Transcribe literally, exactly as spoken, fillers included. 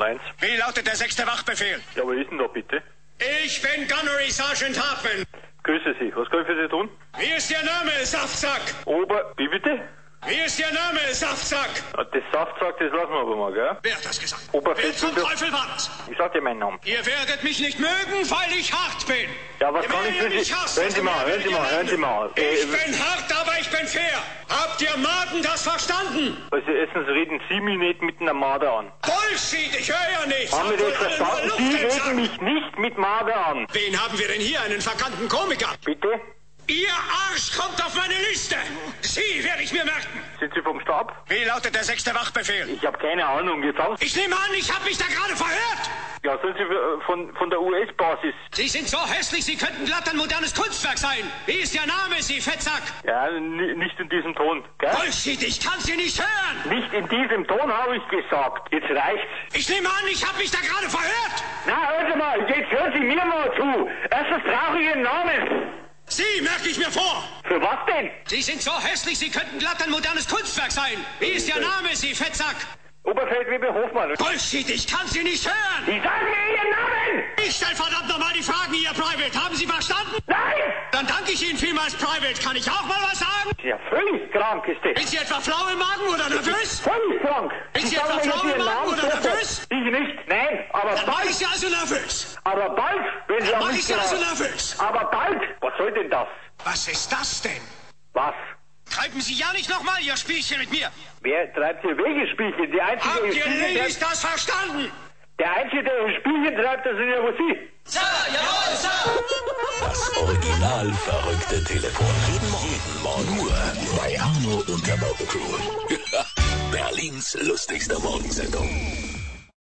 eins. Wie lautet der sechste Wachbefehl? Ja, wer ist denn da bitte? Ich bin Gunnery Sergeant Hartman. Grüße Sie, was kann ich für Sie tun? Wie ist Ihr Name, Saftsack? Ober... Wie bitte? Wie ist Ihr Name, Saftsack? Ah, das Saftsack, das lassen wir aber mal, gell? Wer hat das gesagt? Oberfett Wer zum und- Teufel war das? Ich sag dir meinen Namen. Ihr werdet mich nicht mögen, weil ich hart bin. Ja, was Ihr kann ich für werdet Sie... mich hassen, Hören Sie mal, hören Sie mal, hören Sie mal. Äh, Ich bin hart, aber ich bin fair. Habt ihr Maden das verstanden? Also erstens reden Sie mich nicht mit einer Marder an. Bullshit, ich höre ja nichts. Haben wir Habt das wohl alle nur verstanden? Luft Sie im reden Sack. mich nicht mit Marder an. Wen haben wir denn hier? Einen verkannten Komiker? Bitte? Ihr Arsch kommt auf meine Liste. Sie werde ich mir merken. Sind Sie vom Stab? Wie lautet der sechste Wachbefehl? Ich habe keine Ahnung, jetzt aus. Ich nehme an, ich habe mich da gerade verhört. Ja, sind Sie äh, von, von der U S-Basis? Sie sind so hässlich, Sie könnten glatt ein modernes Kunstwerk sein. Wie ist Ihr Name, Sie Fettsack? Ja, ni- nicht in diesem Ton, gell? Bullshit, ich kann Sie nicht hören. Nicht in diesem Ton, habe ich gesagt. Jetzt reicht's. Ich nehme an, ich habe mich da gerade verhört. Na, hören Sie mal, jetzt hören Sie mir mal zu. Erstens brauche ich Ihren Namen. Sie merke ich mir vor. Für was denn? Sie sind so hässlich, Sie könnten glatt ein modernes Kunstwerk sein. Wie ist Ihr Name, Sie Fettsack? Oberfeldwebel Hofmann. Bullshit, ich kann Sie nicht hören. Sie sagen mir Ihren Namen! Ich stell verdammt nochmal die Fragen, Ihr Private. Haben Sie verstanden? Nein! Dann danke ich Ihnen vielmals, Private. Kann ich auch mal was sagen? Ja, völlig krank ist das. Sind Sie etwa flau im Magen oder nervös? Völlig krank. Ist Sie Sie etwa sagen mir flau jetzt im Ihren Magen Namen oder sofort. nervös? Ich nicht, nein, aber Dann mache ich bald. Sie also nervös. Aber bald, wenn Sie Dann auch mache ich nicht Sie also genau- nervös. Aber bald? Was soll denn das? Was ist das denn? Was? Treiben Sie ja nicht nochmal Ihr Spielchen mit mir. Wer treibt hier welche Spielchen? Die einzige, Habt die ihr Spielchen Ladies treibt, das verstanden? der Einzige, der hier Spielchen treibt, das sind ja wohl Sie. Sir, jawohl, Sir. Das Original verrückte Telefon. Jeden Morgen nur bei Arno und der Morgencrew. Berlins lustigste Morgensendung.